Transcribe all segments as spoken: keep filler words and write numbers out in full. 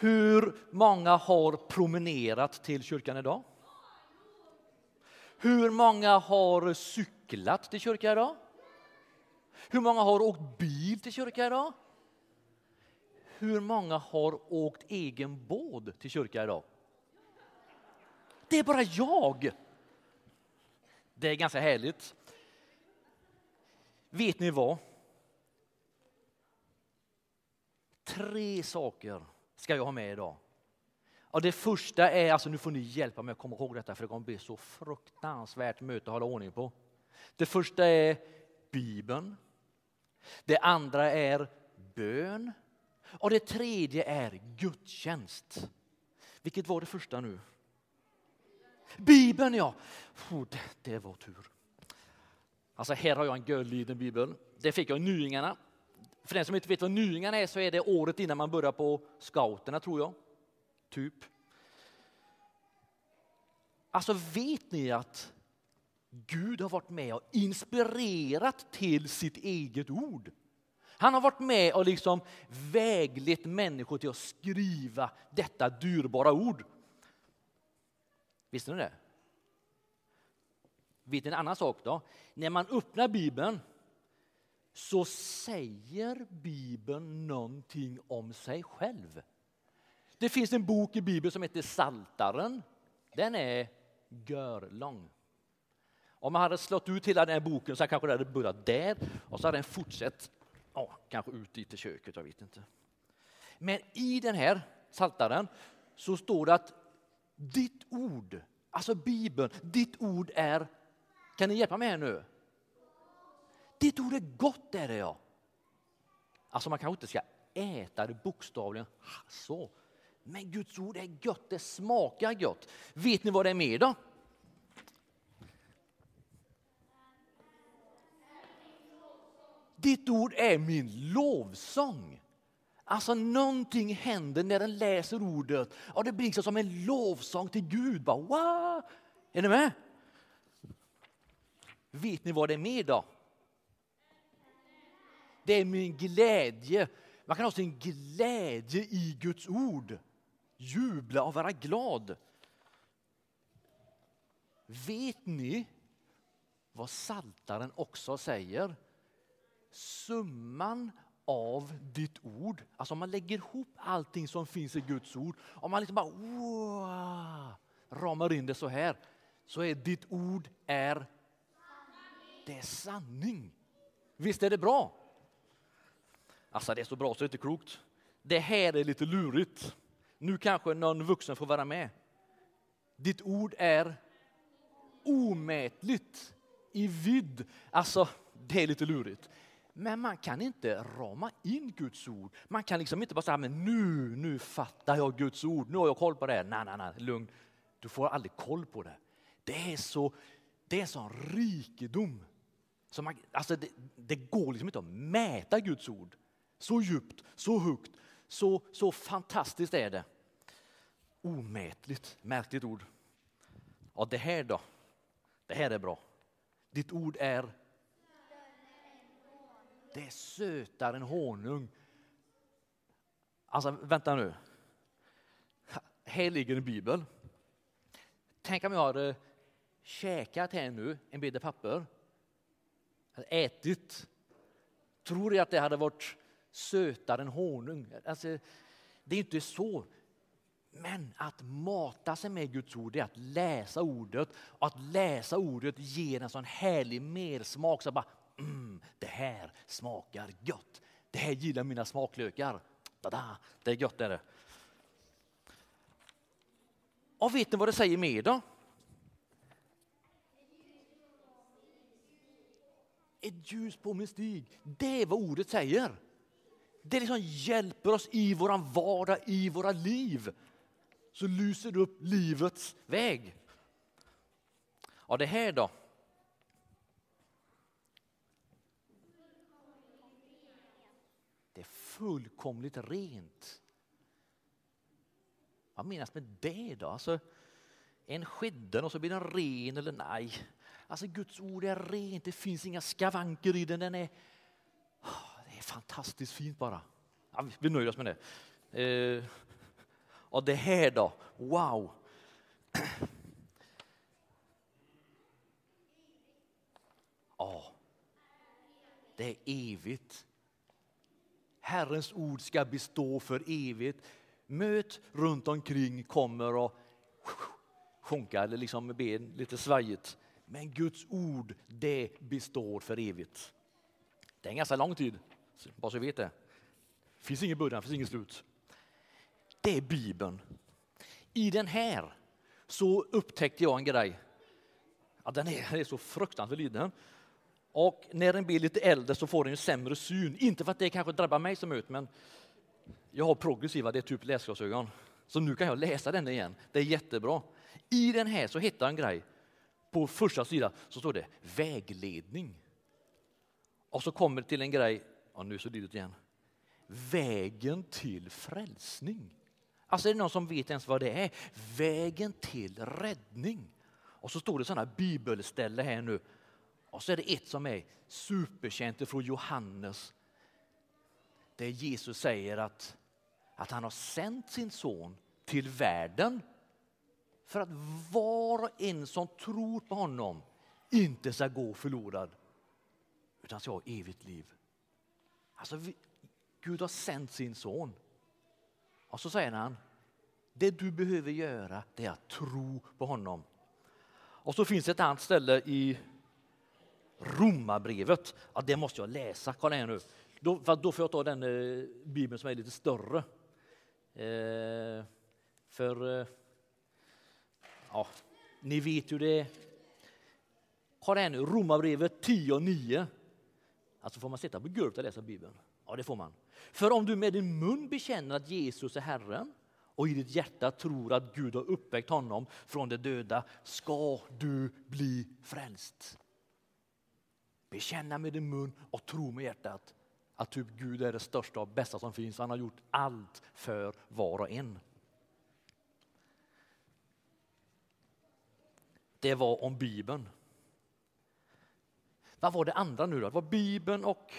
Hur många har promenerat till kyrkan idag? Hur många har cyklat till kyrkan idag? Hur många har åkt bil till kyrkan idag? Hur många har åkt egen båt till kyrkan idag? Det är bara jag. Det är ganska härligt. Vet ni vad? Tre saker ska jag ha med idag. Och det första är, alltså nu får ni hjälpa mig att komma ihåg detta, för det kommer bli så fruktansvärt möte att hålla ordning på. Det första är Bibeln. Det andra är bön. Och det tredje är gudstjänst. Vilket var det första nu? Bibeln, ja. Oh, det, det var tur. Alltså här har jag en göll liten bibel. Det fick jag i Nyingarna. För den som inte vet vad Nyingarna är så är det året innan man börjar på scouterna, tror jag. Typ. Alltså vet ni att Gud har varit med och inspirerat till sitt eget ord? Han har varit med och liksom väglett människor till att skriva detta dyrbara ord. Visste ni det? Vet ni en annan sak då? När man öppnar Bibeln så säger Bibeln någonting om sig själv. Det finns en bok i Bibeln som heter Psaltaren. Den är görlång. Om man hade slått ut hela den här boken så kanske det hade börjat där och så hade den fortsatt, ja, kanske ut i till köket, jag vet inte. Men i den här Psaltaren så står det att ditt ord, alltså Bibeln, ditt ord är, kan ni hjälpa mig här nu? Ditt ord är gott, är det, ja. Alltså man kanske inte ska äta det bokstavligen så. Men Guds ord är gott, det smakar gott. Vet ni vad det är med då? Ditt ord är min lovsång. Alltså någonting händer när den läser ordet. Och det blir som en lovsång till Gud. Bara, wow! Är ni med? Vet ni vad det är med då? Det är min glädje. Man kan ha sin glädje i Guds ord. Jubla och vara glad. Vet ni vad Psaltaren också säger? Summan av ditt ord. Alltså om man lägger ihop allting som finns i Guds ord. Om man liksom bara wow, ramar in det så här. Så är ditt ord är det är sanning. Visst är det bra? Alltså det är så bra så det är inte klokt. Det här är lite lurigt. Nu kanske någon vuxen får vara med. Ditt ord är omätligt i vidd. Alltså det är lite lurigt. Men man kan inte rama in Guds ord. Man kan liksom inte bara säga, men nu, nu fattar jag Guds ord. Nu har jag koll på det. Nej, nej, nej, lugn. Du får aldrig koll på det. Det är så, det är sån rikedom. Så man, alltså det, det går liksom inte att mäta Guds ord. Så djupt, så högt, så, så fantastiskt är det. Omätligt, märkligt ord. Ja, det här då. Det här är bra. Ditt ord är det är sötare än honung. Alltså, vänta nu. Här ligger en bibel. Tänk om jag hade käkat här nu en bit papper. Ätit. Tror du att det hade varit sötare än honung? Alltså, det är inte så. Men att mata sig med Guds ord är att läsa ordet. Och att läsa ordet ger en sån härlig mersmak. Så bara, mm, det här smakar gott. Det här gillar mina smaklökar. Tada, det är gott, är det. Och vet ni vad det säger mer då? Ett ljus på min stig. Det är vad ordet säger. Det liksom hjälper oss i våran vardag, i våra liv. Så lyser det upp livets väg. Ja, det här då. Det är fullkomligt rent. Vad menas med det då? Alltså, en skidden och så blir den ren eller nej. Alltså Guds ord är rent, det finns inga skavanker i den. Den är, oh, det är fantastiskt fint bara. Ja, vi nöjer oss med det. Eh, Och det här då, wow. Ja, det är evigt. Herrens ord ska bestå för evigt. Möt runt omkring kommer och sjunka eller liksom med ben lite svajigt. Men Guds ord, det består för evigt. Det är en ganska lång tid, bara så vet det. Det finns ingen början, det finns ingen slut. Det är Bibeln. I den här så upptäckte jag en grej. Ja, den är, den är så fruktansvärt liten. Och när den blir lite äldre så får den en sämre syn. Inte för att det kanske drabbar mig som ut, men jag har progressiva, det är typ läsglasögon. Så nu kan jag läsa den igen. Det är jättebra. I den här så hittar en grej. På första sidan så står det vägledning. Och så kommer det till en grej, och nu så blir det igen. Vägen till frälsning. Alltså är det någon som vet ens vad det är? Vägen till räddning. Och så står det sådana bibelställe här nu. Och så är det ett som är superkänt från Johannes. Där Jesus säger att, att han har sänt sin son till världen. För att var och en som tror på honom inte ska gå förlorad. Utan ska ha evigt liv. Alltså vi, Gud har sänt sin son. Och så säger han, det du behöver göra det är att tro på honom. Och så finns ett annat ställe i Romarbrevet. Ja, det måste jag läsa. Kolla här nu. Då, för då får jag ta den eh, bibeln som är lite större. Eh, för eh, ja, ni vet ju det. Kolla här nu. Romarbrevet tio och nio. Alltså får man sitta på golvet och läsa Bibeln? Ja, det får man. För om du med din mun bekänner att Jesus är Herren och i ditt hjärta tror att Gud har uppväckt honom från de döda ska du bli frälst. Bekänna med din mun och tro med hjärtat att typ Gud är det största och bästa som finns. Han har gjort allt för var och en. Det var om Bibeln. Vad var det andra nu då? Det var Bibeln och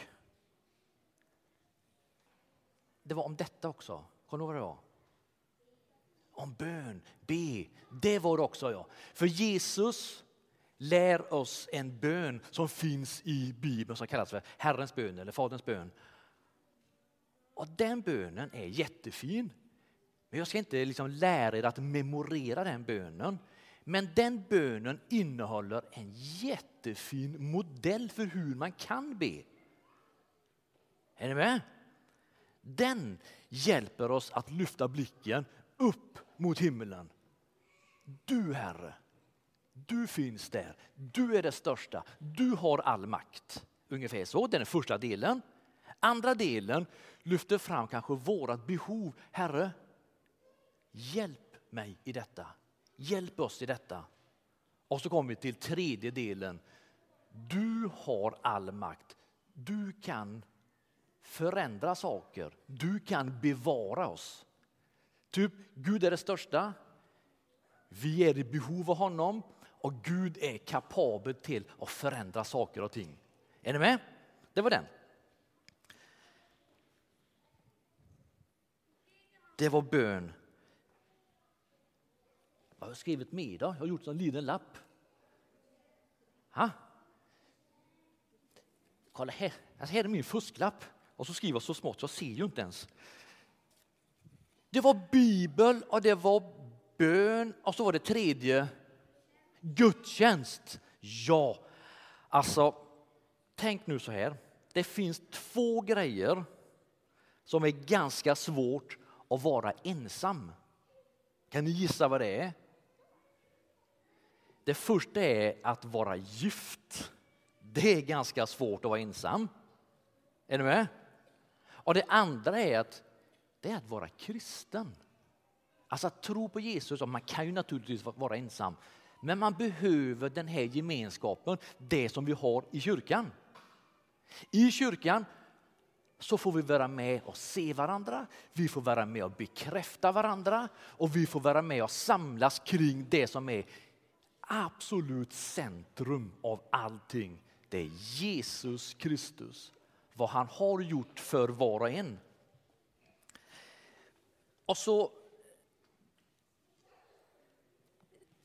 det var om detta också. Kommer du ihåg vad det var? Om bön, be. Det var det också, ja. För Jesus lär oss en bön som finns i Bibeln som kallas för Herrens bön eller Faderns bön. Och den bönen är jättefin. Men jag ska inte liksom lära er att memorera den bönen. Men den bönen innehåller en jättefin modell för hur man kan be. Är ni med? Den hjälper oss att lyfta blicken upp mot himlen. Du, Herre, du finns där. Du är det största. Du har all makt. Ungefär så, det är den första delen. Andra delen lyfter fram kanske vårat behov. Herre, hjälp mig i detta. Hjälp oss i detta. Och så kommer vi till tredje delen. Du har all makt. Du kan förändra saker. Du kan bevara oss. Typ, Gud är det största. Vi är i behov av honom. Och Gud är kapabel till att förändra saker och ting. Är ni med? Det var den. Det var bön. Jag har skrivit med då. Jag har gjort en liten lapp. Ha? Kolla här. Alltså här är min fusklapp. Och så skriver jag så smått så jag ser ju inte ens. Det var Bibel och det var bön. Och så var det tredje. Gudstjänst. Ja. Alltså, tänk nu så här. Det finns två grejer som är ganska svårt att vara ensam. Kan ni gissa vad det är? Det första är att vara gift. Det är ganska svårt att vara ensam. Är ni med? Och det andra är att det är att vara kristen. Alltså att tro på Jesus. Och man kan ju naturligtvis vara ensam. Men man behöver den här gemenskapen. Det som vi har i kyrkan. I kyrkan så får vi vara med och se varandra. Vi får vara med och bekräfta varandra. Och vi får vara med och samlas kring det som är absolut centrum av allting. Det är Jesus Kristus. Vad han har gjort för var och en. Och så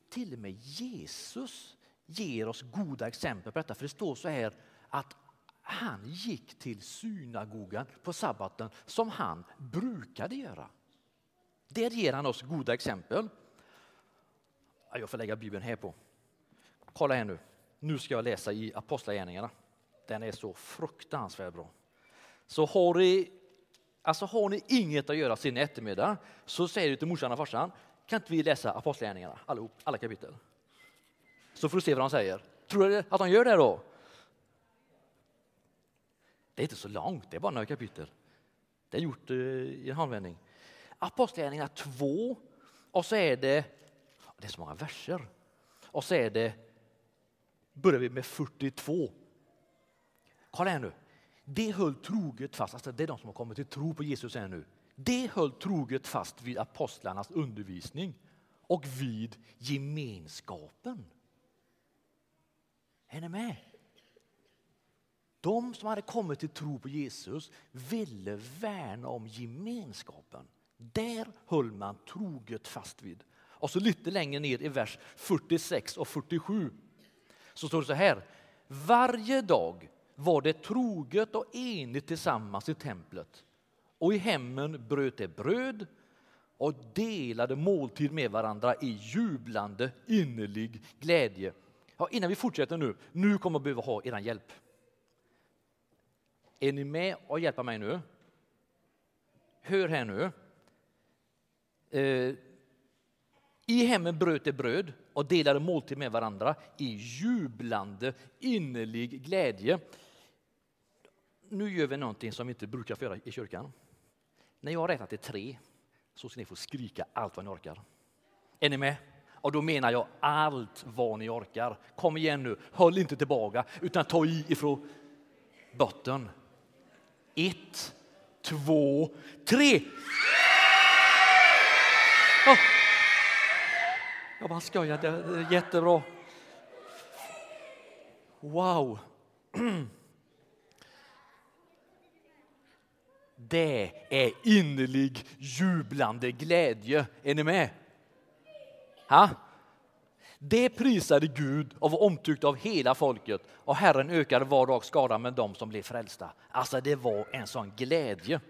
till och med Jesus ger oss goda exempel på detta. För det står så här att han gick till synagogan på sabbaten som han brukade göra. Där ger han oss goda exempel. Jag får lägga Bibeln här på. Kolla här nu. Nu ska jag läsa i Apostlagärningarna. Den är så fruktansvärt bra. Så har ni, alltså har ni inget att göra sin eftermiddag, så säger du till morsan och farsan, kan inte vi läsa Apostlagärningarna allihop, alla kapitel? Så får du se vad de säger. Tror du att de gör det då? Det är inte så långt, det är bara några kapitel. Det är gjort i en handvändning. Apostlagärningarna två, och så är det, det är så många verser. Och så är det, börjar vi med fyrtiotvå. Kolla här nu. Det höll troget fast, alltså det är de som har kommit till tro på Jesus här nu. Det höll troget fast vid apostlarnas undervisning och vid gemenskapen. Är ni med? De som hade kommit till tro på Jesus ville värna om gemenskapen. Där höll man troget fast vid. Och så lite längre ner i vers fyrtiosex och fyrtiosju så står det så här. Varje dag var det troget och enigt tillsammans i templet. Och i hemmen bröt det bröd och delade måltid med varandra i jublande, innerlig glädje. Ja, innan vi fortsätter nu, nu kommer jag behöva ha er hjälp. Är ni med och hjälpa mig nu? Hör här nu. Eh, I hemmen bröt det bröd och delade måltid med varandra i jublande, innerlig glädje. Nu gör vi någonting som vi inte brukar få göra i kyrkan. När jag har räknat till tre så ska ni få skrika allt vad ni orkar. Är ni med? Och då menar jag allt vad ni orkar. Kom igen nu, håll inte tillbaka utan ta i ifrån botten. Ett, två, tre! Oh. Jag bara skojar, det är jättebra. Wow! Det är innerlig, jublande glädje. Är ni med? Ha? Det prisade Gud och var omtyckt av hela folket. Och Herren ökade var dag skadan med dem som blev frälsta. Alltså det var en sån glädje.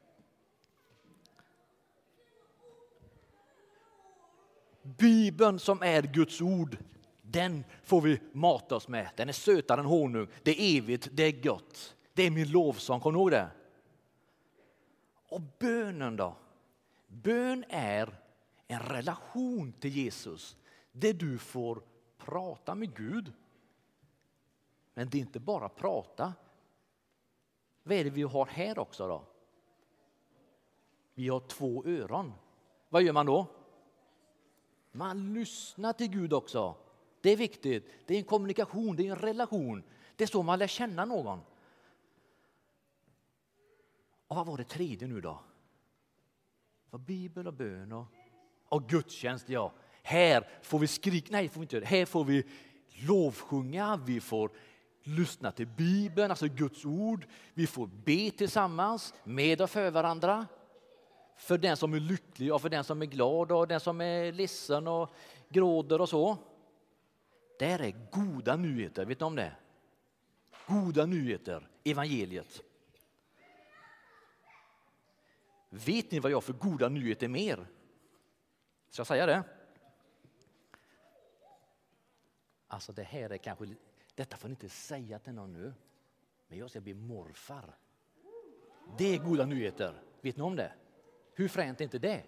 Bibeln som är Guds ord, den får vi mata oss med. Den är sötare än honung. Det är evigt, det är gott. Det är min lovsång, kommer du ihåg det? Och bönen då? Bön är en relation till Jesus. Där du får prata med Gud. Men det är inte bara prata. Vad är det vi har här också då? Vi har två öron. Vad gör man då? Man lyssnar till Gud också. Det är viktigt. Det är en kommunikation, det är en relation. Det är så man lär känna någon. Och vad var det tredje nu då? För Bibel och bön och, och gudstjänst, ja. Här får vi skrika, nej får vi inte. Här får vi lovsjunga, vi får lyssna till Bibeln, alltså Guds ord. Vi får be tillsammans med och för varandra. För den som är lycklig och för den som är glad och den som är ledsen och gråder och så. Det här är goda nyheter, vet ni om det? Goda nyheter, evangeliet. Vet ni vad jag för goda nyheter mer? Ska jag säga det? Alltså det här är kanske, detta får ni inte säga till någon nu. Men jag ska bli morfar. Det är goda nyheter. Vet ni om det? Hur fränt är inte det?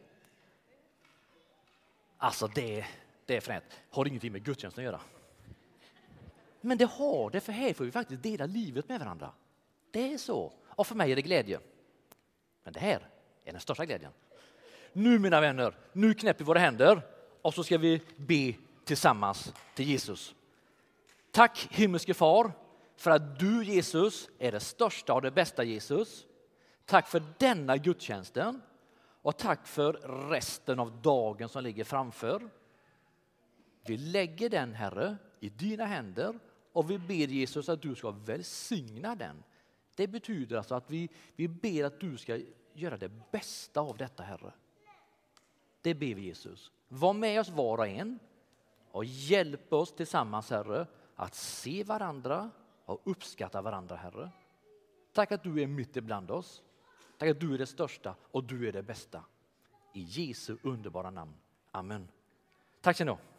Alltså det, det är fränt. Har ingenting med gudstjänsten att göra. Men det har det, för här får vi faktiskt dela livet med varandra. Det är så. Och för mig är det glädje. Men det här är den största glädjen. Nu mina vänner, nu knäpper vi våra händer och så ska vi be tillsammans till Jesus. Tack himmelske far för att du Jesus är det största och det bästa Jesus. Tack för denna gudstjänsten och tack för resten av dagen som ligger framför. Vi lägger den, Herre, i dina händer och vi ber Jesus att du ska välsigna den. Det betyder alltså att vi, vi ber att du ska göra det bästa av detta, Herre. Det ber vi Jesus. Var med oss var och en Och hjälp oss tillsammans, Herre, att se varandra och uppskatta varandra, Herre. Tack att du är mitt ibland oss. Tack att du är det största och du är det bästa. I Jesu underbara namn. Amen. Tack så mycket.